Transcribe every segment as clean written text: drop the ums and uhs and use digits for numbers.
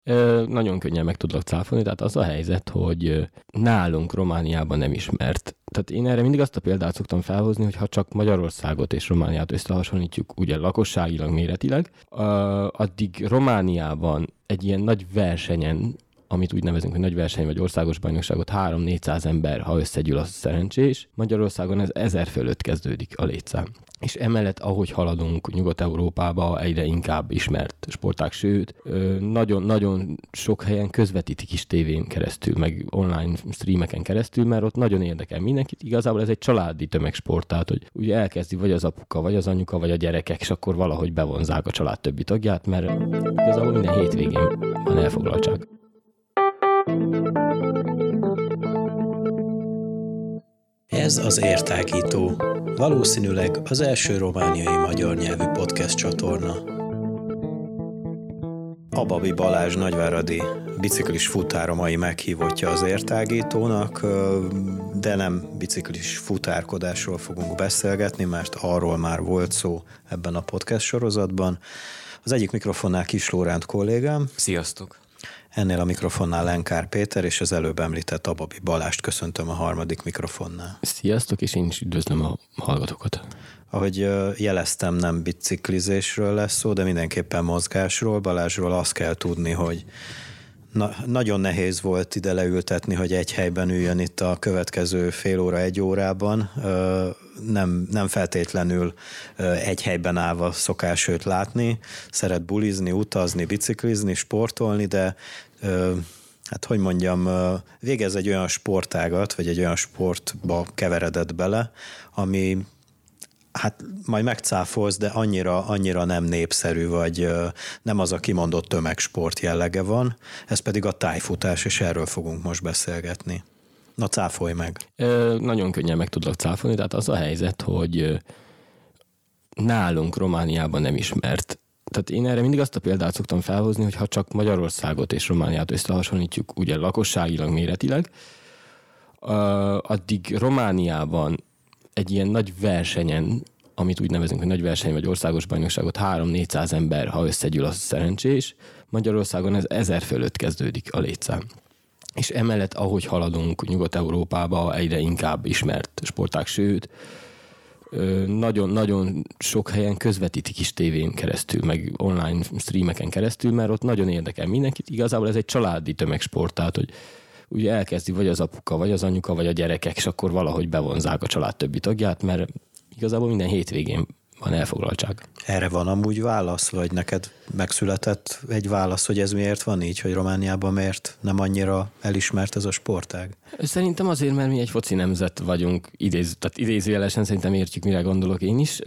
Nagyon könnyen meg tudlak cáfolni, tehát az a helyzet, hogy nálunk Romániában nem ismert. Tehát én erre mindig azt a példát szoktam felhozni, hogy ha csak Magyarországot és Romániát összehasonlítjuk, ugye lakosságilag, méretileg, addig Romániában egy ilyen nagy versenyen, amit úgy nevezünk, hogy nagy verseny vagy országos bajnokságot 300-400 ember, ha összegyűl, az szerencsés. Magyarországon ez 1000 fölött kezdődik a létszám. És emellett, ahogy haladunk Nyugat-Európába, egyre inkább ismert sportág, sőt, nagyon-nagyon sok helyen közvetítik is tévén keresztül, meg online streameken keresztül, mert ott nagyon érdekel mindenkit. Igazából ez egy családi tömegsport, tehát hogy ugye elkezdi vagy az apuka, vagy az anyuka, vagy a gyerekek, és akkor valahogy bevonzák a család többi tagját, mert igazából minden hétvégén van elfoglaltság. Ez az Értágító, valószínűleg az első romániai magyar nyelvű podcast csatorna. Ababi Balázs nagyváradi biciklis futár a mai meghívottja az Értágítónak, de nem biciklis futárkodásról fogunk beszélgetni, mert arról már volt szó ebben a podcast sorozatban. Az egyik mikrofonnál Kis Lóránt kollégám. Sziasztok! Ennél a mikrofonnál Lenkár Péter, és az előbb említett Ababi Balást köszöntöm a harmadik mikrofonnál. Sziasztok, és én is üdvözlöm a hallgatókat. Ahogy jeleztem, nem biciklizésről lesz szó, de mindenképpen mozgásról. Balázsról azt kell tudni, hogy nagyon nehéz volt ide leültetni, hogy egy helyben üljön itt a következő fél óra, egy órában. Nem feltétlenül egy helyben állva szokás őt látni. Szeret bulizni, utazni, biciklizni, sportolni, de hát hogy mondjam, végez egy olyan sportágat, vagy egy olyan sportba keveredett bele, ami hát majd megcáfolsz, de annyira nem népszerű, vagy nem az a kimondott tömegsport jellege van, ez pedig a tájfutás, és erről fogunk most beszélgetni. Na, cáfolj meg! Nagyon könnyen meg tudlak cáfolni, tehát az a helyzet, hogy nálunk Romániában nem ismert. Tehát én erre mindig azt a példát szoktam felhozni, hogy ha csak Magyarországot és Romániát összehasonlítjuk, ugye lakosságilag, méretileg, addig Romániában egy ilyen nagy versenyen, amit úgy nevezünk, hogy nagy verseny vagy országos bajnokságot 300-400 ember, ha összegyűl, az szerencsés. Magyarországon ez 1000 fölött kezdődik a létszám. És emellett, ahogy haladunk Nyugat-Európába, egyre inkább ismert sportág, sőt, nagyon-nagyon sok helyen közvetítik is tévén keresztül, meg online streameken keresztül, mert ott nagyon érdekel mindenkit. Igazából ez egy családi tömegsport, tehát hogy ugye elkezdi vagy az apuka, vagy az anyuka, vagy a gyerekek, és akkor valahogy bevonzák a család többi tagját, mert igazából minden hétvégén van elfoglaltság. Erre van amúgy válasz, vagy neked megszületett egy válasz, hogy ez miért van így, hogy Romániában miért nem annyira elismert ez a sportág? Szerintem azért, mert mi egy foci nemzet vagyunk, tehát idézőjelesen szerintem értjük, mire gondolok én is.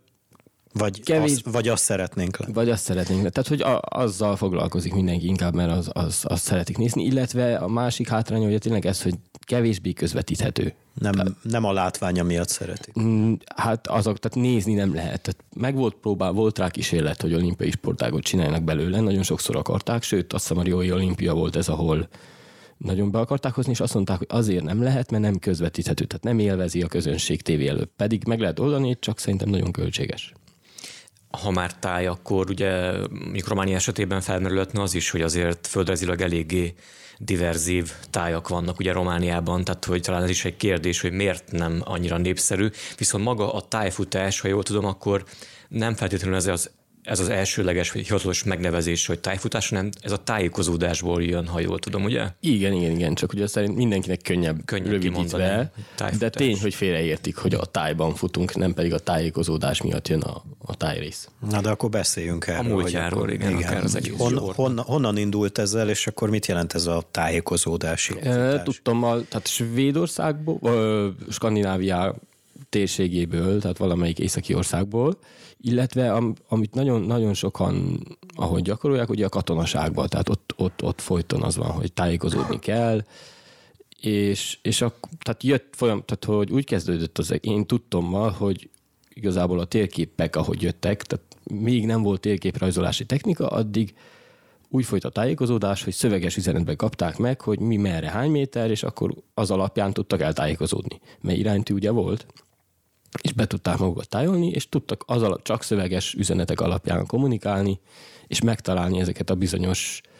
Vagy azt szeretnénk le. Vagy azt szeretnénk. Tehát, hogy azzal foglalkozik mindenki inkább, mert azt szeretik nézni, illetve a másik hátránya, hogy tényleg ez, hogy kevésbé közvetíthető. Nem a látványa miatt szeretik. Hát tehát nézni nem lehet. Tehát volt rá kísérlet, hogy olimpiai sportágot csináljanak belőle, nagyon sokszor akarták, sőt, azt hiszem a Riói olimpia volt ez, ahol nagyon be akarták hozni, és azt mondták, hogy azért nem lehet, mert nem közvetíthető, tehát nem élvezi a közönség tévé előtt. Pedig meg lehet oldani, csak szerintem nagyon költséges. Ha már táj, akkor ugye Románia esetében felmerülhetne az is, hogy azért földrajzilag eléggé diverzív tájak vannak ugye Romániában, tehát hogy talán ez is egy kérdés, hogy miért nem annyira népszerű, viszont maga a tájfutás, ha jól tudom, akkor nem feltétlenül ez az elsőleges vagy hivatalos megnevezés, hogy tájfutás, hanem ez a tájékozódásból jön, ha jól tudom, ugye? Igen, csak ugye szerint mindenkinek könnyebb rövidítve, de tény, hogy félreértik, hogy a tájban futunk, nem pedig a tájékozódás miatt jön a tájrész. Na, de akkor beszéljünk erről. A múltjáról, igen, akár az egész honnan indult ezzel, és akkor mit jelent ez a tájékozódási? Tudtam, tehát Svédországból, Skandinávia térségéből, tehát valamelyik északi országból, illetve amit nagyon sokan, ahogy gyakorolják, ugye a katonaságban, tehát ott folyton az van, hogy tájékozódni kell, és tehát tehát hogy úgy kezdődött én tudtommal, hogy igazából a térképek, ahogy jöttek, tehát még nem volt térképrajzolási technika, addig úgy folyt a tájékozódás, hogy szöveges üzenetben kapták meg, hogy mi merre, hány méter, és akkor az alapján tudtak eltájékozódni. Mert iránytű ugye volt, és be tudták magukat tájolni, és tudtak csak szöveges üzenetek alapján kommunikálni, és megtalálni ezeket a bizonyos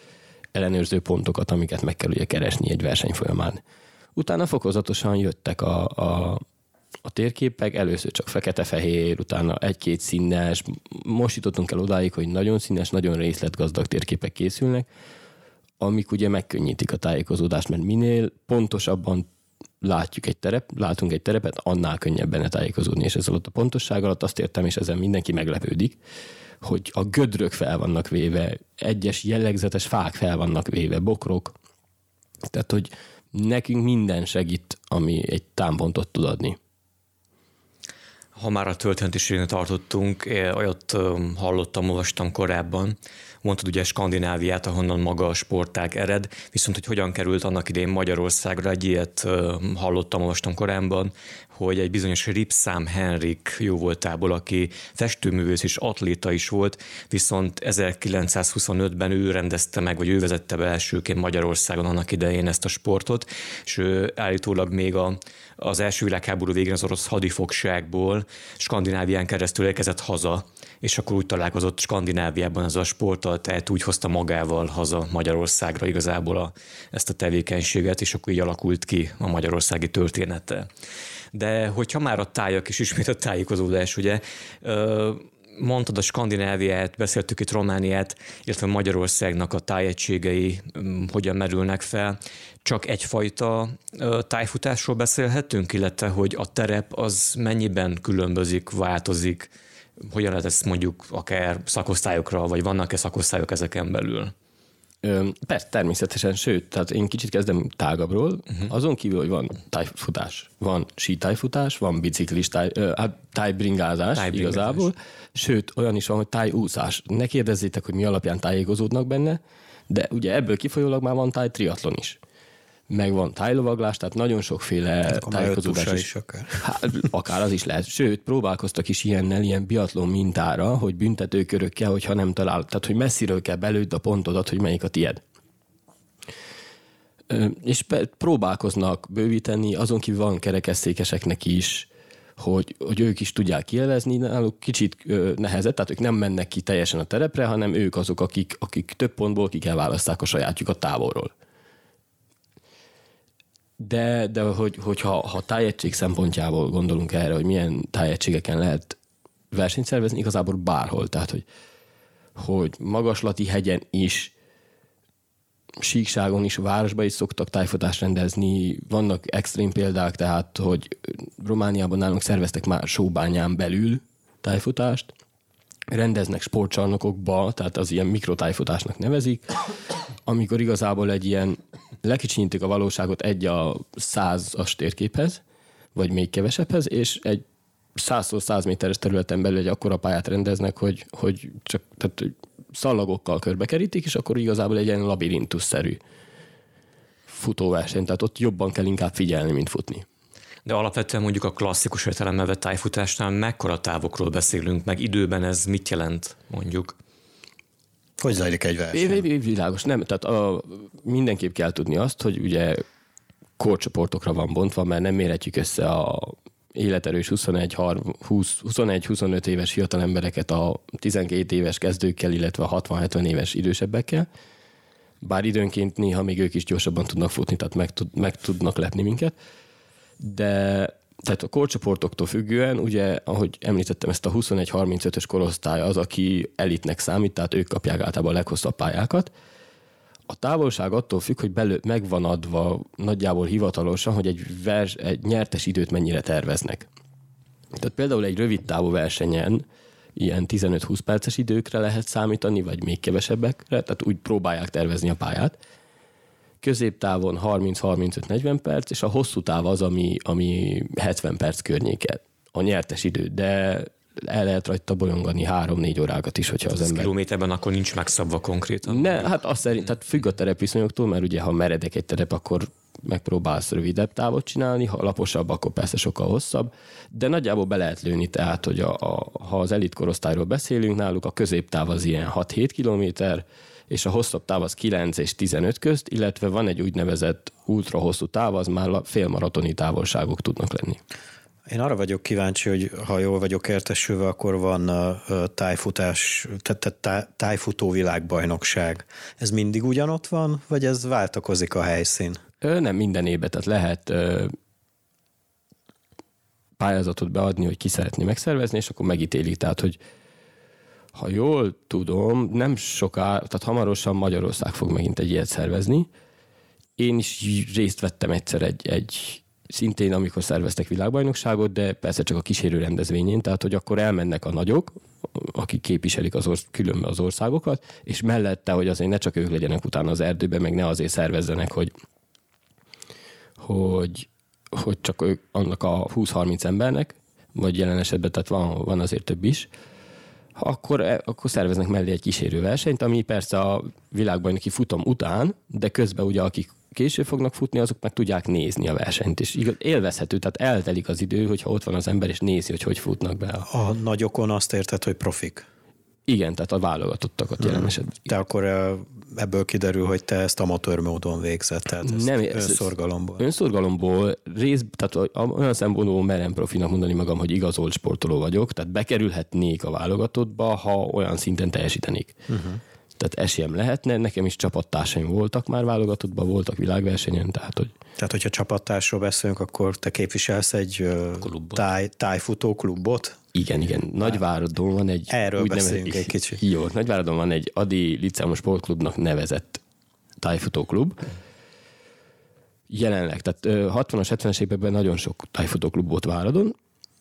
ellenőrző pontokat, amiket meg kell ugye keresni egy verseny folyamán. Utána fokozatosan jöttek a térképek, először csak fekete-fehér, utána egy-két színes, most jutottunk el odáig, hogy nagyon színes, nagyon részletgazdag térképek készülnek, amik ugye megkönnyítik a tájékozódást, mert minél pontosabban látunk egy terepet, annál könnyebb benne tájékozódni, és ez alatt a pontosság alatt azt értem, és ezen mindenki meglepődik, hogy a gödrök fel vannak véve, egyes jellegzetes fák fel vannak véve, bokrok, tehát, hogy nekünk minden segít, ami egy támpontot tud adni. Ha már a történetiségnél tartottunk, olyat hallottam, olvastam korábban, mondtad ugye Skandináviát, ahonnan maga a sportág ered, viszont hogy hogyan került annak idején Magyarországra, egy ilyet hallottam, olvastam korábban, hogy egy bizonyos Ripszám Henrik jóvoltából, aki festőművész és atléta is volt, viszont 1925-ben ő rendezte meg, vagy ő vezette be elsőként Magyarországon annak idején ezt a sportot, és ő állítólag még az első világháború végén az orosz hadifogságból Skandinávián keresztül érkezett haza, és akkor úgy találkozott Skandináviában ez a sporttal, tehát úgy hozta magával haza Magyarországra igazából ezt a tevékenységet, és akkor így alakult ki a magyarországi története. De hogyha már a tájak és ismét a tájékozódás, ugye, mondtad a Skandináviát, beszéltük itt Romániát, illetve Magyarországnak a tájegységei hogyan merülnek fel. Csak egyfajta tájfutásról beszélhetünk, illetve hogy a terep az mennyiben különbözik, változik, hogyan lehet ezt mondjuk akár szakosztályokra, vagy vannak-e szakosztályok ezeken belül? Persze, természetesen, sőt, tehát én kicsit kezdem tágabbról, azon kívül, hogy van tájfutás, van sítájfutás, van biciklis tájbringázás igazából, sőt, olyan is van, hogy tájúszás. Ne kérdezzétek, hogy mi alapján tájékozódnak benne, de ugye ebből kifolyólag már van tájtriatlon is. Meg van tájlovaglás, tehát nagyon sokféle tájékozódás is. Akár az is lehet. Sőt, próbálkoztak is ilyen biatlon mintára, hogy büntetőkörökkel, hogyha nem talál, tehát hogy messziről kell belőd a pontodat, hogy melyik a tied. És próbálkoznak bővíteni, azon kívül van kerekesszékeseknek is, hogy ők is tudják kielezni, náluk kicsit nehezebb, tehát ők nem mennek ki teljesen a terepre, hanem ők azok, akik több pontból ki kell választák a sajátjukat távolról. De hogyha tájegység szempontjából gondolunk erre, hogy milyen tájegységeken lehet versenyt szervezni, igazából bárhol. Tehát, hogy magaslati hegyen is, síkságon is, városban is szoktak tájfutást rendezni. Vannak extrém példák, tehát, hogy Romániában nálunk szerveztek már Sóbányán belül tájfutást, rendeznek sportcsarnokokba, tehát az ilyen mikrotájfutásnak nevezik, amikor igazából egy ilyen lekicsinyítik a valóságot 1/100-as térképhez, vagy még kevesebbhez, és egy 100x100 méteres területen belül egy akkora pályát rendeznek, hogy csak tehát szallagokkal körbekerítik, és akkor igazából egy ilyen labirintusszerű futóverseny, tehát ott jobban kell inkább figyelni, mint futni. De alapvetően mondjuk a klasszikus értelemben vett tájfutásnál mekkora távokról beszélünk, meg időben ez mit jelent mondjuk? Hogy zajlik egy verseny? Világos, nem. Tehát mindenképp kell tudni azt, hogy ugye korcsoportokra van bontva, mert nem mérhetjük össze a életerős 21-25 éves fiatal embereket a 12 éves kezdőkkel, illetve a 60-70 éves idősebbekkel. Bár időnként néha még ők is gyorsabban tudnak futni, tehát meg tudnak lepni minket. De tehát a korcsoportoktól függően, ugye, ahogy említettem, ezt a 21-35-ös korosztály az, aki elitnek számít, tehát ők kapják általában a leghosszabb pályákat. A távolság attól függ, hogy megvan adva nagyjából hivatalosan, hogy egy nyertes időt mennyire terveznek. Tehát például egy rövid távú versenyen ilyen 15-20 perces időkre lehet számítani, vagy még kevesebbekre, tehát úgy próbálják tervezni a pályát. Középtávon 30-35-40 perc, és a hosszú táv az, ami 70 perc környéke a nyertes idő, de el lehet rajta bolyongani 3-4 órákat is, hogyha az ember... Kilométerben akkor nincs megszabva konkrétan? Ne, hát azt szerint, tehát függ a terepviszonyoktól, mert ugye ha meredek egy terep, akkor megpróbálsz rövidebb távot csinálni, ha laposabb, akkor persze sokkal hosszabb, de nagyjából be lehet lőni, tehát, hogy ha az elit korosztályról beszélünk, náluk a középtáv az ilyen 6-7 kilométer, és a hosszabb táv az 9 és 15 közt, illetve van egy úgynevezett ultra hosszú táv, az már félmaratoni távolságok tudnak lenni. Én arra vagyok kíváncsi, hogy ha jól vagyok értesülve, akkor van tájfutás, tehát tájfutó világbajnokság. Ez mindig ugyanott van, vagy ez váltakozik a helyszín? Nem minden évben, tehát lehet pályázatot beadni, hogy ki szeretné megszervezni, és akkor megítélik. Tehát, hogy ha jól tudom, nem soká, tehát hamarosan Magyarország fog megint egy ilyet szervezni. Én is részt vettem egyszer egy szintén, amikor szerveztek világbajnokságot, de persze csak a kísérő rendezvényén, tehát hogy akkor elmennek a nagyok, akik képviselik különben az országokat, és mellette, hogy azért ne csak ők legyenek utána az erdőben, meg ne azért szervezzenek, hogy csak ők annak a 20-30 embernek, vagy jelen esetben, tehát van azért több is, akkor szerveznek mellé egy kísérő versenyt, ami persze a világbajnoki futam után, de közben ugye akik később fognak futni, azok meg tudják nézni a versenyt, és élvezhető, tehát eltelik az idő, hogyha ott van az ember, és nézi, hogy futnak be. A nagyokon azt érted, hogy profik? Igen, tehát a válogatottakat jelen esetben. De akkor ebből kiderül, hogy te ezt amatőr módon végzed, tehát nem, önszorgalomból. Önszorgalomból tehát olyan szempontból merem profinak mondani magam, hogy igazolt sportoló vagyok, tehát bekerülhetnék a válogatottba, ha olyan szinten teljesítenék. Tehát esélyem lehetne, nekem is csapattársaim voltak már válogatottban, voltak világversenyen, tehát hogyha csapattársról beszélünk, akkor te képviselsz egy tájfutó klubot? Igen. Nagyváradon van egy... Erről beszéljünk egy kicsit. Jó, Nagyváradon van egy Adi Liceum Sportklubnak nevezett tájfutó klub. Jelenleg, tehát 60-as, 70-es években nagyon sok tájfutó klub volt Váradon.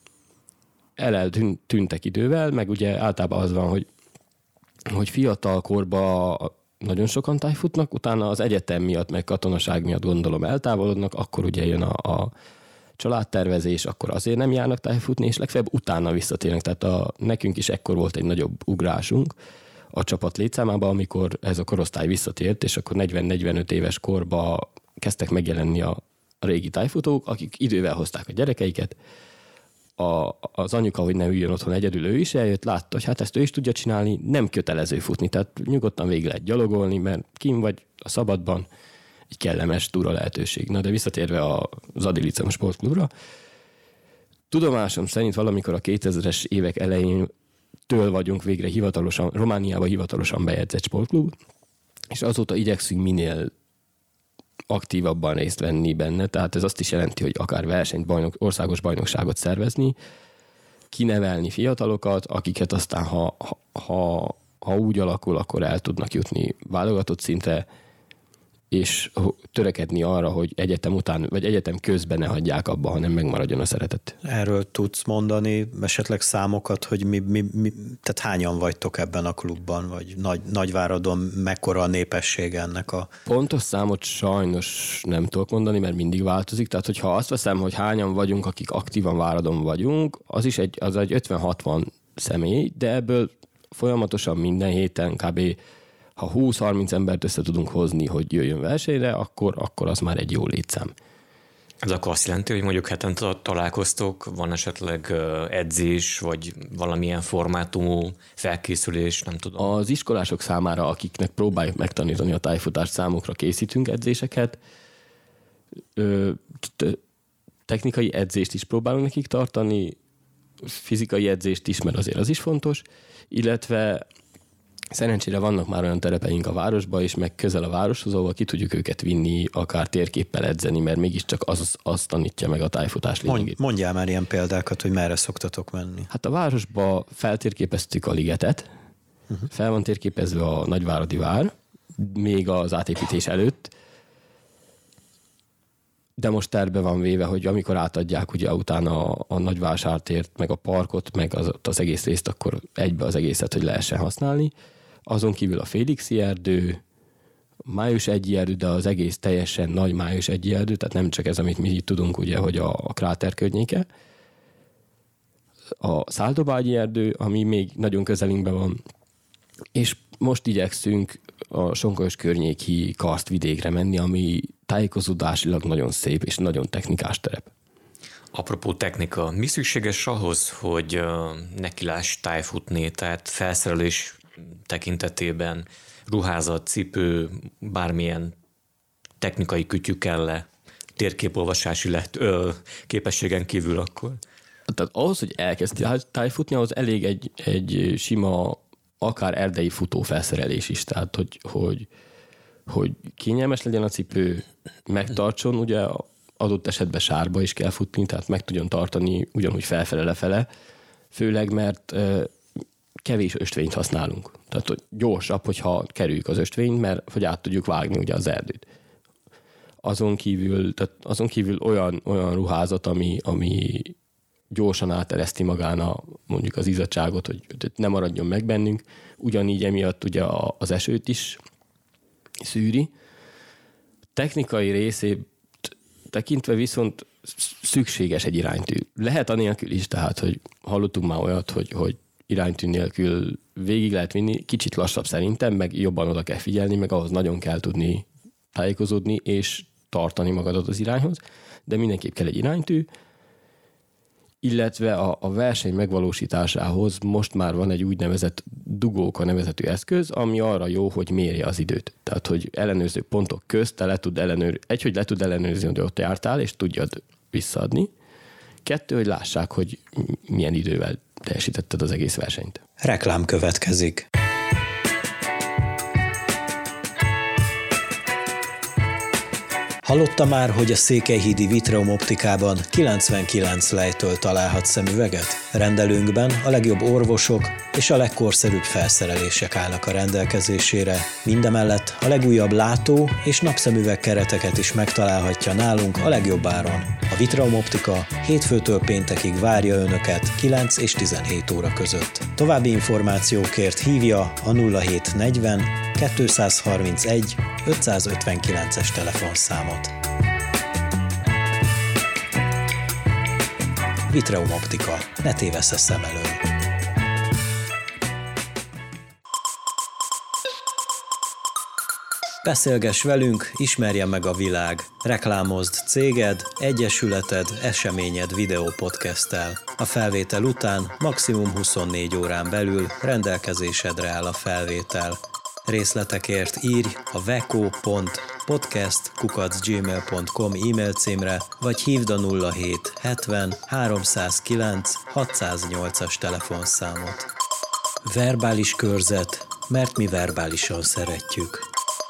Eltűntek idővel, meg ugye általában az van, hogy fiatal korban nagyon sokan tájfutnak, utána az egyetem miatt, meg katonaság miatt gondolom eltávolodnak, akkor ugye jön a családtervezés, akkor azért nem járnak tájfutni, és legfeljebb utána visszatérnek. Tehát nekünk is ekkor volt egy nagyobb ugrásunk a csapat létszámában, amikor ez a korosztály visszatért, és akkor 40-45 éves korban kezdtek megjelenni a régi tájfutók, akik idővel hozták a gyerekeiket. Az anyuka, hogy ne üljön otthon egyedül, ő is eljött, látta, hogy hát ezt ő is tudja csinálni, nem kötelező futni, tehát nyugodtan végig lehet gyalogolni, mert kim vagy a szabadban, egy kellemes túra lehetőség. Na de visszatérve az Adi Liceum Sportklubra, tudomásom szerint valamikor a 2000-es évek elején vagyunk végre Romániában hivatalosan bejegyzett sportklub, és azóta igyekszünk minél aktívabban részt venni benne, tehát ez azt is jelenti, hogy akár versenyt, országos bajnokságot szervezni, kinevelni fiatalokat, akiket aztán, ha úgy alakul, akkor el tudnak jutni válogatott szintre, és törekedni arra, hogy egyetem után, vagy egyetem közben ne hagyják abba, hanem megmaradjon a szeretet. Erről tudsz mondani esetleg számokat, hogy tehát hányan vagytok ebben a klubban, vagy Nagyváradon mekkora a népesség ennek a... Pontos számot sajnos nem tudok mondani, mert mindig változik, tehát hogyha azt veszem, hogy hányan vagyunk, akik aktívan Váradon vagyunk, az egy 50-60 személy, de ebből folyamatosan minden héten kb. Ha 20-30 embert össze tudunk hozni, hogy jöjjön versenyre, akkor az már egy jó létszám. Ez akkor azt jelenti, hogy mondjuk hetente találkoztok, van esetleg edzés, vagy valamilyen formátumú felkészülés, nem tudom. Az iskolások számára, akiknek próbáljuk megtanítani a tájfutást, számukra készítünk edzéseket. Technikai edzést is próbálunk nekik tartani, fizikai edzést is, mert azért az is fontos, illetve szerencsére vannak már olyan terepeink a városban is, meg közel a városhoz, ahol ki tudjuk őket vinni, akár térképpel edzeni, mert mégiscsak az tanítja meg a tájfutás lényegét. Mondjál már ilyen példákat, hogy merre szoktatok menni. Hát a városba feltérképeztük a ligetet, fel van térképezve a Nagyváradi vár, még az átépítés előtt, de most terve van véve, hogy amikor átadják ugye utána a Nagyvásártért, meg a parkot, meg az egész részt, akkor egybe az egészet, hogy lehessen használni. Azon kívül a Félixi erdő, május 1 erdő, de az egész teljesen nagy május 1 erdő, tehát nem csak ez, amit mi itt tudunk, ugye, hogy a kráter környéke. A Száldobágyi erdő, ami még nagyon közelünkben van, és most igyekszünk a Sonkolyos környéki karsztvidékre menni, ami tájékozódásilag nagyon szép és nagyon technikás terep. Apropó technika, mi szükséges ahhoz, hogy nekiláss tájfutni, tehát felszerelés tekintetében ruházat, cipő, bármilyen technikai kütyű kell-e, térképolvasási képességen kívül akkor? Tehát ahhoz, hogy elkezd tájfutni, ahhoz elég egy sima, akár erdei futófelszerelés is. Tehát, hogy kényelmes legyen a cipő, megtartson, ugye adott esetben sárba is kell futni, tehát meg tudjon tartani ugyanúgy felfele-lefele, főleg, mert kevés ösvényt használunk. Tehát, hogy gyorsabb, hogyha kerüljük az ösvényt, mert hogy át tudjuk vágni ugye az erdőt. Azon kívül olyan ruházat, ami gyorsan átereszti magán mondjuk az izzadságot, hogy ne maradjon meg bennünk. Ugyanígy emiatt ugye az esőt is szűri. Technikai részét tekintve viszont szükséges egy iránytű. Lehet anélkül is, tehát, hogy hallottunk már olyat, hogy iránytű nélkül végig lehet vinni, kicsit lassabb szerintem, meg jobban oda kell figyelni, meg ahhoz nagyon kell tudni tájékozódni, és tartani magadat az irányhoz, de mindenképp kell egy iránytű, illetve a verseny megvalósításához most már van egy úgynevezett dugóka nevezetű eszköz, ami arra jó, hogy mérje az időt. Tehát, hogy ellenőrző pontok közt hogy le tud ellenőrizni, hogy ott jártál, és tudjad visszaadni. 2, hogy lássák, hogy milyen idővel teljesítetted az egész versenyt. Reklám következik. Hallotta már, hogy a Székelyhídi Vitreum Optikában 99 lejtől találhat szemüveget? Rendelőnkben a legjobb orvosok és a legkorszerűbb felszerelések állnak a rendelkezésére. Mindemellett a legújabb látó- és napszemüveg kereteket is megtalálhatja nálunk a legjobb áron. A Vitreum Optika hétfőtől péntekig várja Önöket 9 és 17 óra között. További információkért hívja a 0740 231 559-es telefonszámot. Vitreum Optika. Ne tévessz a szem elől. Beszélgess velünk, ismerje meg a világ. Reklámozd céged, egyesületed, eseményed videópodcasttel. A felvétel után maximum 24 órán belül rendelkezésedre áll a felvétel. Részletekért írj a veko.podcast@gmail.com e-mail címre, vagy hívd a 07 70 309 608-as telefonszámot. Verbális körzet, mert mi verbálisan szeretjük.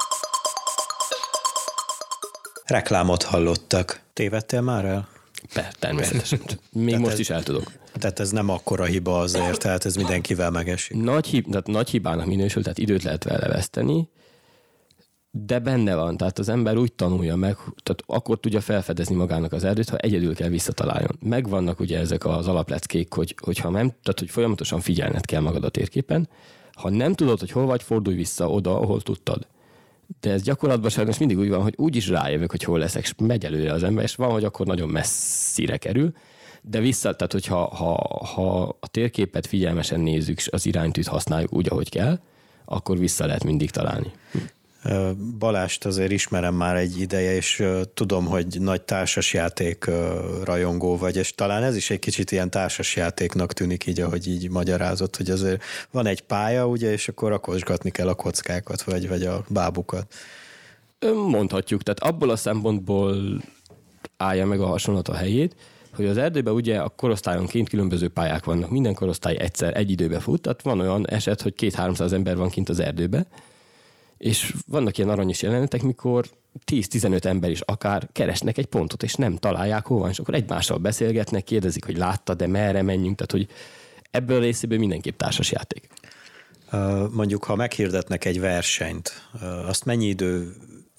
Reklámot hallottak. Tévedtél már el? Természetesen. Még most is el tudok. Tehát ez nem akkora hiba azért, tehát ez mindenkivel megesik. Nagy hibának minősül, tehát időt lehet vele veszteni, de benne van, tehát az ember úgy tanulja meg, tehát akkor tudja felfedezni magának az erdőt, ha egyedül kell visszataláljon. Megvannak ugye ezek az alapleckék, hogyha nem, tehát hogy folyamatosan figyelned kell magad a térképen, ha nem tudod, hogy hol vagy, fordulj vissza oda, ahol tudtad. De ez gyakorlatban sajnos mindig úgy van, hogy úgy is rájövök, hogy hol leszek, és megy előre az ember, és van, hogy akkor nagyon messzire kerül, de vissza, tehát hogyha a térképet figyelmesen nézzük, és az iránytűt használjuk úgy, ahogy kell, akkor vissza lehet mindig találni. Balást azért ismerem már egy ideje, és tudom, hogy nagy társasjáték rajongó vagy, és talán ez is egy kicsit ilyen társasjátéknak tűnik így, ahogy így magyarázott, hogy azért van egy pálya, ugye, és akkor rakosgatni kell a kockákat, vagy a bábukat. Mondhatjuk, tehát abból a szempontból állja meg a hasonlat a helyét, hogy az erdőben ugye a korosztályonként különböző pályák vannak. Minden korosztály egy időbe fut, tehát van olyan eset, hogy 200-300 ember van kint az erdőbe, és vannak ilyen aranyos jelenetek, mikor 10-15 ember is akár keresnek egy pontot, és nem találják hol van, és akkor egymással beszélgetnek, kérdezik, hogy láttad, de merre menjünk, tehát hogy ebből a részéből mindenképp társasjáték. Mondjuk, ha meghirdetnek egy versenyt, azt mennyi idő,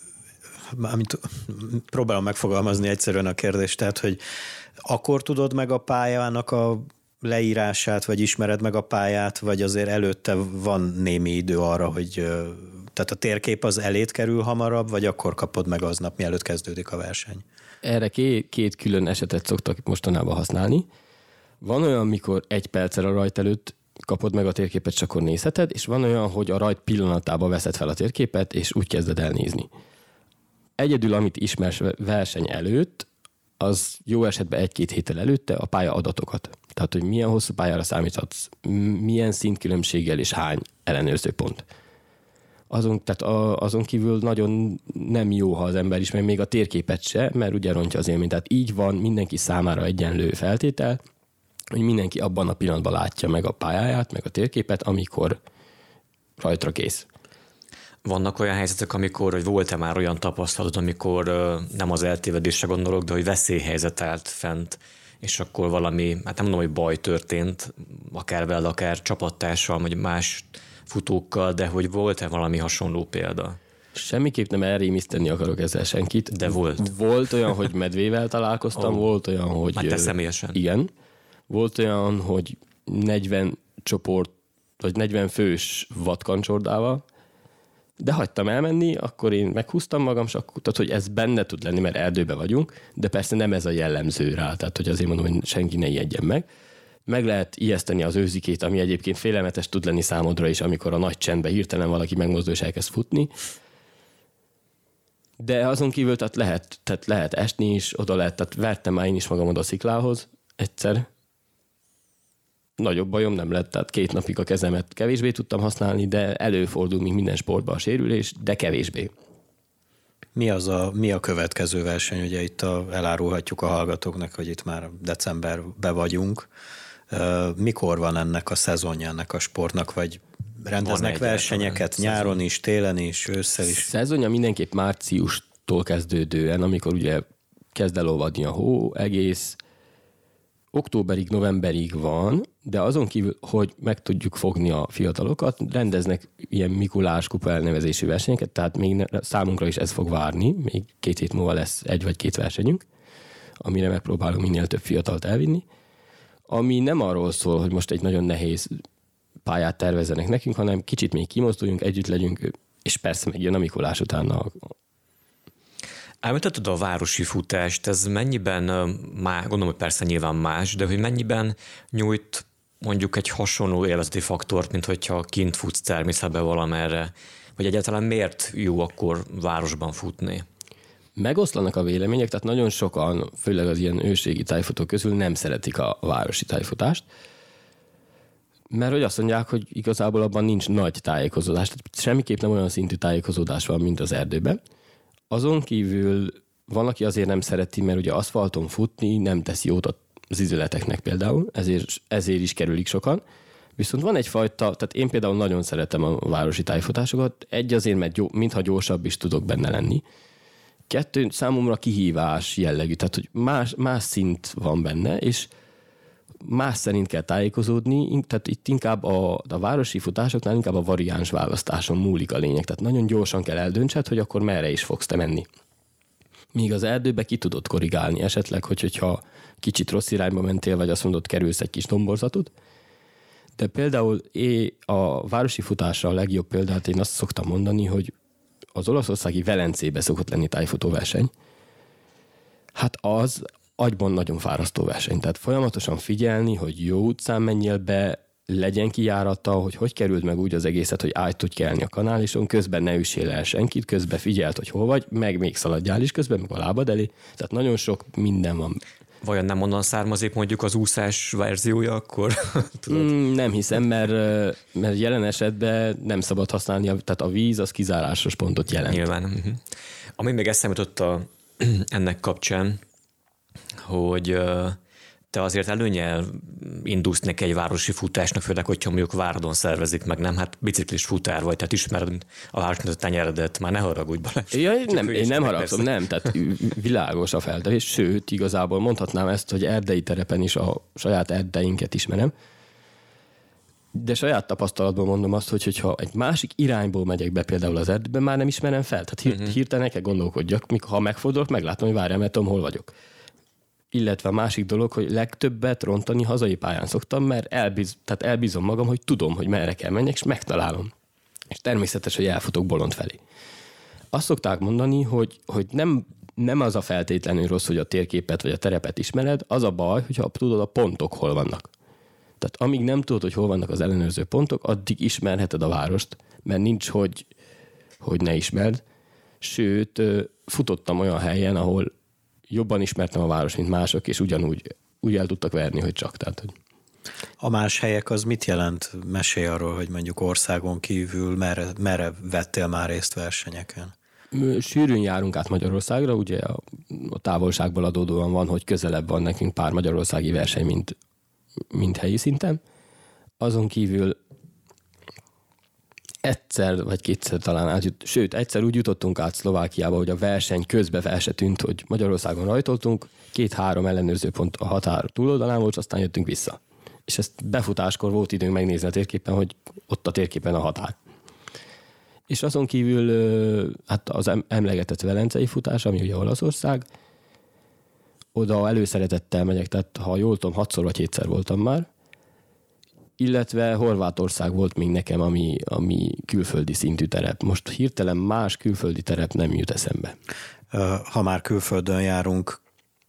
próbálom megfogalmazni egyszerűen a kérdést, tehát, hogy akkor tudod meg a pályának a leírását, vagy ismered meg a pályát, vagy azért előtte van némi idő arra, hogy tehát a térkép az elét kerül hamarabb, vagy akkor kapod meg aznap, mielőtt kezdődik a verseny? Erre két külön esetet szoktak mostanában használni. Van olyan, mikor 1 perccel a rajt előtt kapod meg a térképet, csak akkor nézheted, és van olyan, hogy a rajt pillanatában veszed fel a térképet, és úgy kezded el nézni. Egyedül, amit ismersz verseny előtt, az jó esetben 1-2 héttel előtte a pálya adatokat. Tehát, hogy milyen hosszú pályára számíthatsz, milyen szintkülönbséggel és hány ellenőrző pont. Azon kívül nagyon nem jó, ha az ember ismer még a térképet se, mert ugye rontja az élményt. Tehát így van mindenki számára egyenlő feltétel, hogy mindenki abban a pillanatban látja meg a pályáját, meg a térképet, amikor rajtra kész. Vannak olyan helyzetek, amikor, hogy volt-e már olyan tapasztalat, amikor nem az eltévedésre gondolok, de hogy veszélyhelyzet állt fent, és akkor valami, hát nem mondom, hogy baj történt, akár veled, akár csapattársal, vagy más futókkal, de hogy volt-e valami hasonló példa? Semmiképp nem elrémiszteni akarok ezzel senkit. De volt. Volt olyan, hogy medvével találkoztam, volt olyan, hogy... Hát te személyesen. Igen. Volt olyan, hogy 40 csoport, vagy 40 fős vadkancsordával, de hagytam elmenni, akkor én meghúztam magam, tehát, hogy ez benne tud lenni, mert erdőben vagyunk, de persze nem ez a jellemző rá, tehát hogy azért mondom, hogy senki ne ijedjen meg. Meg lehet ijeszteni az őzikét, ami egyébként félelmetes tud lenni számodra is, amikor a nagy csendben hirtelen valaki megmozdul és elkezd futni. De azon kívül tehát lehet esni is, oda lehet, tehát vertem már én is magam oda a sziklához egyszer. Nagyobb bajom nem lett, tehát 2 napig a kezemet kevésbé tudtam használni, de előfordul, mint minden sportban a sérülés, de kevésbé. Mi a következő verseny? Ugye itt elárulhatjuk a hallgatóknak, hogy itt már decemberben vagyunk. Mikor van ennek a szezonja, ennek a sportnak, vagy rendeznek versenyeket nyáron is, télen is, ősszel is? Szezonja mindenképp márciustól kezdődően, amikor ugye kezd el olvadni a hó, egész októberig, novemberig van, de azon kívül, hogy meg tudjuk fogni a fiatalokat, rendeznek ilyen Mikulás kupa elnevezésű versenyeket, tehát még számunkra is ez fog várni, még 2 hét múlva lesz 1 vagy 2 versenyünk, amire megpróbálunk minél több fiatalt elvinni, ami nem arról szól, hogy most egy nagyon nehéz pályát tervezzenek nekünk, hanem kicsit még kimozduljunk, együtt legyünk, és persze megjön a Mikulás utána. Említetted a városi futást, ez mennyiben, gondolom, hogy persze nyilván más, de hogy mennyiben nyújt mondjuk egy hasonló élvezeti faktort, mint hogyha kint futsz természetben valamerre, vagy egyáltalán miért jó akkor városban futni? Megoszlanak a vélemények, tehát nagyon sokan, főleg az ilyen őségi tájfutók közül nem szeretik a városi tájfutást, mert hogy azt mondják, hogy igazából abban nincs nagy tájékozódás, tehát semmiképp nem olyan szintű tájékozódás van, mint az erdőben. Azon kívül van, aki azért nem szereti, mert ugye aszfalton futni nem teszi jót az izületeknek például, ezért is kerülik sokan. Viszont van egyfajta, tehát én például nagyon szeretem a városi tájfutásokat, azért, mert mintha gyorsabb is tudok benne lenni. 2, számomra kihívás jellegű, tehát hogy más szint van benne, és más szerint kell tájékozódni, tehát itt inkább a városi futásoknál inkább a variáns választáson múlik a lényeg, tehát nagyon gyorsan kell eldöntsed, hogy akkor merre is fogsz te menni. Míg az erdőbe ki tudod korrigálni esetleg, hogyha kicsit rossz irányba mentél, vagy azt mondod, kerülsz egy kis domborzatot. De például a városi futásra a legjobb példát én azt szoktam mondani, hogy az olaszországi Velencébe szokott lenni tájfutóverseny. Hát az agyban nagyon fárasztó verseny. Tehát folyamatosan figyelni, hogy jó utcán menjél be, legyen kijárata, hogy került meg úgy az egészet, hogy át tudj kelni a kanálison, közben ne üssél el senkit, közben figyeld, hogy hol vagy, meg még szaladjál is közben, meg a lábad elé. Tehát nagyon sok minden van. Vajon nem onnan származik mondjuk az úszás verziója akkor? Nem hiszem, mert jelen esetben nem szabad használni, tehát a víz az kizárásos pontot jelent. Nyilván. Ami még eszembe jutott ennek kapcsán, hogy te azért előnyel indulsz neki egy városi futásnak, főleg, hogyha mondjuk Váradon szervezik meg, nem? Hát biciklis futár vagy, tehát ismered a városnak a tenyeredet, már ne haragudj, Balázs. Ja, én nem haragszom, nem, tehát világos a feltevés, sőt, igazából mondhatnám ezt, hogy erdei terepen is a saját erdeinket ismerem, de saját tapasztalatból mondom azt, hogyha egy másik irányból megyek be például az erdőbe, már nem ismerem fel, tehát hirtelen ne kell gondolkodjak, ha megfordulok, meglátom, hogy várjál, mert tudom, hol vagyok. Illetve a másik dolog, hogy legtöbbet rontani hazai pályán szoktam, mert elbízom magam, hogy tudom, hogy merre kell menjek, és megtalálom. És természetes, hogy elfutok bolond felé. Azt szokták mondani, hogy nem az a feltétlenül rossz, hogy a térképet vagy a terepet ismered, az a baj, hogyha tudod a pontok hol vannak. Tehát amíg nem tudod, hogy hol vannak az ellenőrző pontok, addig ismerheted a várost, mert nincs, hogy ne ismerd. Sőt, futottam olyan helyen, ahol jobban ismertem a város, mint mások, és ugyanúgy el tudtak verni, hogy csak. Tehát, hogy... A más helyek az mit jelent? Mesélj arról, hogy mondjuk országon kívül merre vettél már részt versenyeken? Sűrűn járunk át Magyarországra, ugye a távolságból adódóan van, hogy közelebb van nekünk pár magyarországi verseny, mint mint helyi szinten. Azon kívül egyszer vagy kétszer talán sőt, egyszer úgy jutottunk át Szlovákiába, hogy a verseny közben fel se tűnt, hogy Magyarországon rajtoltunk, 2-3 ellenőrzőpont a határ túloldalán volt, aztán jöttünk vissza. És ezt befutáskor volt időnk megnézni a térképen, hogy ott a térképen a határ. És azon kívül hát az emlegetett velencei futás, ami ugye Olaszország, oda előszeretettel megyek, tehát ha jól tudom, 6-szor vagy 7-szer voltam már, illetve Horvátország volt még nekem, ami külföldi szintű terep. Most hirtelen más külföldi terep nem jut eszembe. Ha már külföldön járunk,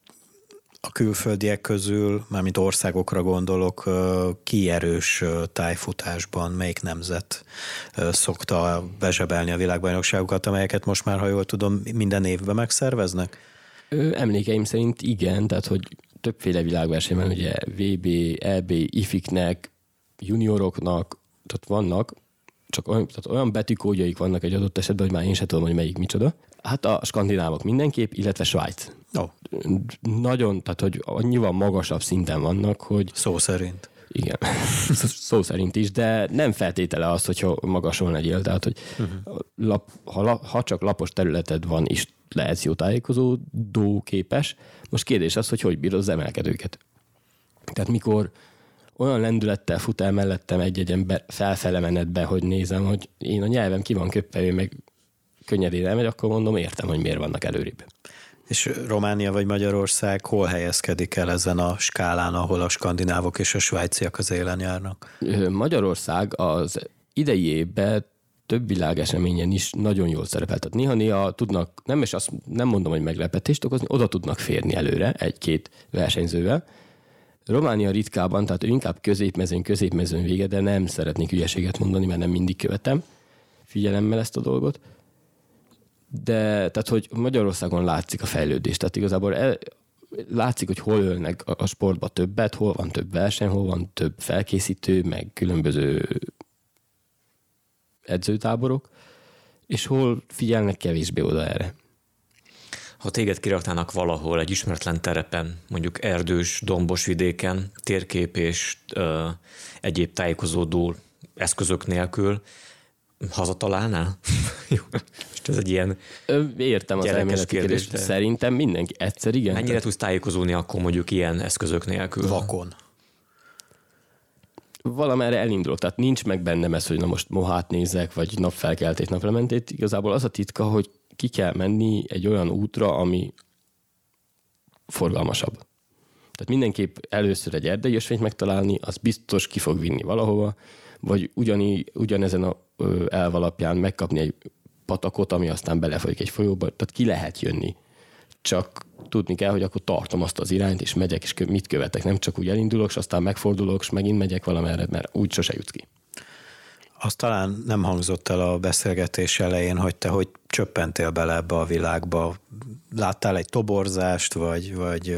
a külföldiek közül, mármint országokra gondolok, ki erős tájfutásban, melyik nemzet szokta bezsebelni a világbajnokságokat, amelyeket most már, ha jól tudom, minden évben megszerveznek? Emlékeim szerint igen, tehát hogy többféle világversenyben, ugye VB, EB, IFIK-nek, junioroknak, tehát vannak, csak olyan betűkódjaik vannak egy adott esetben, hogy már én sem tudom, hogy melyik micsoda. Hát a skandinávok mindenképp, illetve Svájc. Oh. Nagyon, tehát hogy annyival magasabb szinten vannak, hogy... Szó szerint. Igen, szó szerint is, de nem feltétele az, hogyha magason legyél, tehát hogy ha csak lapos területed van, és lehetsz jó tájékozódó képes, most kérdés az, hogy bírod az emelkedőket. Tehát mikor olyan lendülettel fut el mellettem egy ember felfele menetbe, hogy nézem, hogy én a nyelvem ki van köpve, ő meg könnyedén elmegy, akkor mondom, értem, hogy miért vannak előrébb. És Románia vagy Magyarország hol helyezkedik el ezen a skálán, ahol a skandinávok és a svájciak az élen járnak? Magyarország az idei évben több világeseményen is nagyon jól szerepel. Tehát néha tudnak, nem mondom, hogy meglepetést okozni, oda tudnak férni előre egy-két versenyzővel. Románia ritkában, tehát inkább középmezőn vége, de nem szeretnék hülyeséget mondani, mert nem mindig követem figyelemmel ezt a dolgot. De tehát, hogy Magyarországon látszik a fejlődés. Tehát igazából látszik, hogy hol ölnek a sportba többet, hol van több verseny, hol van több felkészítő, meg különböző edzőtáborok, és hol figyelnek kevésbé oda erre. Ha téged kiraknának valahol egy ismeretlen terepen, mondjuk erdős, dombos vidéken, térkép és egyéb tájékozódó eszközök nélkül, hazatalálnál? Most ez egy ilyen értem az elméleti kérdést. Szerintem mindenki egyszer igen. Mennyire tudsz tájékozódni akkor mondjuk ilyen eszközök nélkül? Vakon. Valamerre elindulok, tehát nincs meg bennem ez, hogy na most mohát nézek, vagy napfelkeltét, naplementét. Igazából az a titka, hogy ki kell menni egy olyan útra, ami forgalmasabb. Tehát mindenképp először egy erdei ösvényt megtalálni, az biztos ki fog vinni valahova, vagy ugyanezen a elv alapján megkapni egy patakot, ami aztán belefolyik egy folyóba, tehát ki lehet jönni. Csak tudni kell, hogy akkor tartom azt az irányt, és megyek, és mit követek. Nem csak úgy elindulok, és aztán megfordulok, és megint megyek valamerre, mert úgy sose jutsz ki. Az talán nem hangzott el a beszélgetés elején, hogy te hogy csöppentél bele ebbe a világba. Láttál egy toborzást, vagy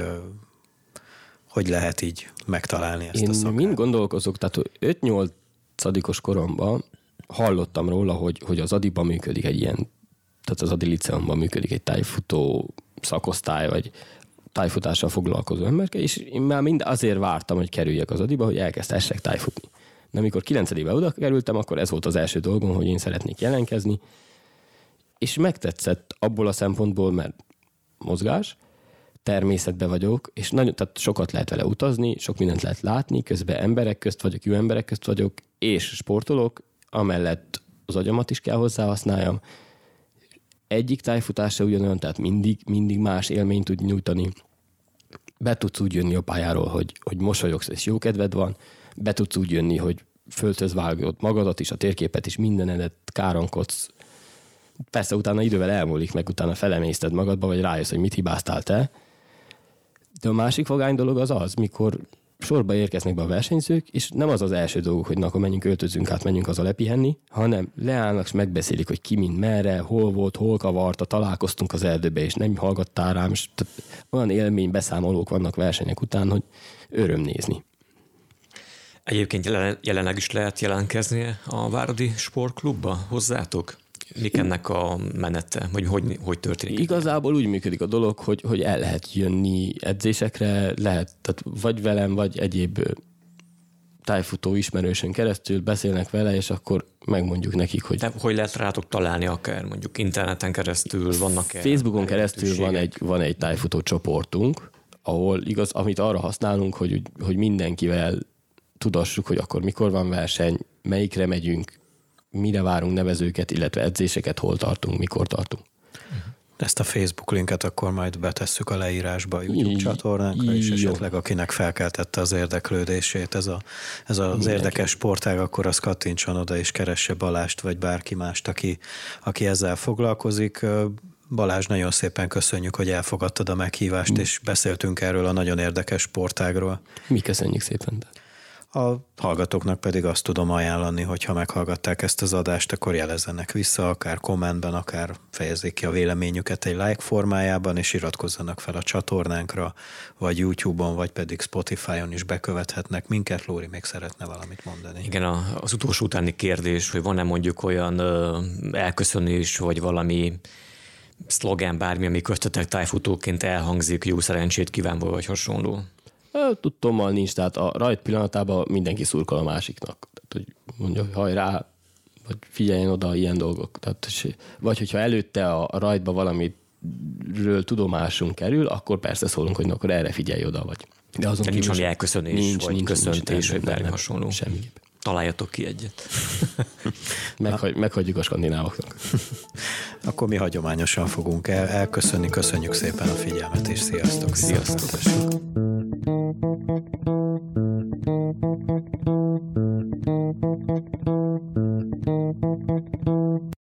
hogy lehet így megtalálni ezt a szakát? Én mind gondolkozok, tehát 5-8 koromban hallottam róla, hogy az Adiban működik egy ilyen, tehát az Adi Liceumban működik egy tájfutó szakosztály, vagy tájfutással foglalkozó emberke, és én már mind azért vártam, hogy kerüljek az Adiba, hogy elkezdhessek tájfutni. De amikor 9 éve oda kerültem, akkor ez volt az első dolgom, hogy én szeretnék jelentkezni, és megtetszett abból a szempontból, mert mozgás, természetben vagyok, és tehát sokat lehet vele utazni, sok mindent lehet látni, közben emberek közt vagyok, jó emberek közt vagyok, és sportolok, amellett az agyamat is kell hozzá használjam. Egyik tájfutása ugyanolyan, tehát mindig más élményt tud nyújtani. Be tudsz úgy jönni a pályáról, hogy mosolyogsz és jó kedved van, be tudsz úgy jönni, hogy földhöz vágod magadat is, a térképet is, mindenedet káronkodsz. Persze utána idővel elmúlik, meg utána felemészted magadba, vagy rájössz, hogy mit hibáztál te. De a másik vagány dolog az, mikor sorba érkeznek be a versenyzők, és nem az az első dolguk, hogy na, akkor menjünk, öltözünk át, menjünk haza lepihenni, hanem leállnak, és megbeszélik, hogy ki mind merre, hol volt, hol kavarta, találkoztunk az erdőbe, és nem hallgattál rám, és olyan élménybeszámolók vannak versenyek után, hogy öröm nézni. Egyébként jelenleg is lehet jelentkezni a Váradi Sportklubba hozzátok? Mik ennek a menete, vagy hogy történik? Igazából úgy működik a dolog, hogy el lehet jönni edzésekre, lehet, tehát vagy velem, vagy egyéb tájfutó ismerősön keresztül beszélnek vele, és akkor megmondjuk nekik, hogy... De hogy lehet rátok találni akár mondjuk interneten keresztül, vannak-e? Facebookon keresztül van egy tájfutó csoportunk, ahol igaz, amit arra használunk, hogy mindenkivel tudassuk, hogy akkor mikor van verseny, melyikre megyünk, mire várunk nevezőket, illetve edzéseket, hol tartunk, mikor tartunk. Ezt a Facebook linket akkor majd betesszük a leírásba a YouTube csatornánkra, és esetleg akinek felkeltette az érdeklődését ez az érdekes sportág, akkor az kattintson oda és keresse Balást, vagy bárki mást, aki ezzel foglalkozik. Balázs, nagyon szépen köszönjük, hogy elfogadtad a meghívást, és beszéltünk erről a nagyon érdekes sportágról. Mi köszönjük szépen. A hallgatóknak pedig azt tudom ajánlani, hogy ha meghallgatták ezt az adást, akkor jelezzenek vissza, akár kommentben, akár fejezzék ki a véleményüket egy like formájában, és iratkozzanak fel a csatornánkra, vagy YouTube-on, vagy pedig Spotify-on is bekövethetnek minket. Lóri még szeretne valamit mondani. Igen, az utolsó utáni kérdés, hogy van-e mondjuk olyan elköszönés, vagy valami szlogán, bármi, ami köztetek tájfutóként elhangzik, jó szerencsét kívánva, vagy hasonló? Tudtommal nincs, tehát a rajt pillanatában mindenki szurkol a másiknak. Tehát, hogy mondja, hogy hajrá, vagy figyeljen oda ilyen dolgok. Tehát, vagy hogyha előtte a rajtba valamiről tudomásunk kerül, akkor persze szólunk, hogy akkor erre figyelj oda, vagy. De azon nincs valami elköszönés, vagy köszöntés, vagy bármi hasonló. Semmiképp. Találjatok ki egyet. Meghagyjuk a skandinávoknak. Akkor mi hagyományosan fogunk elköszönni. Köszönjük szépen a figyelmet, és sziasztok! Sziasztok!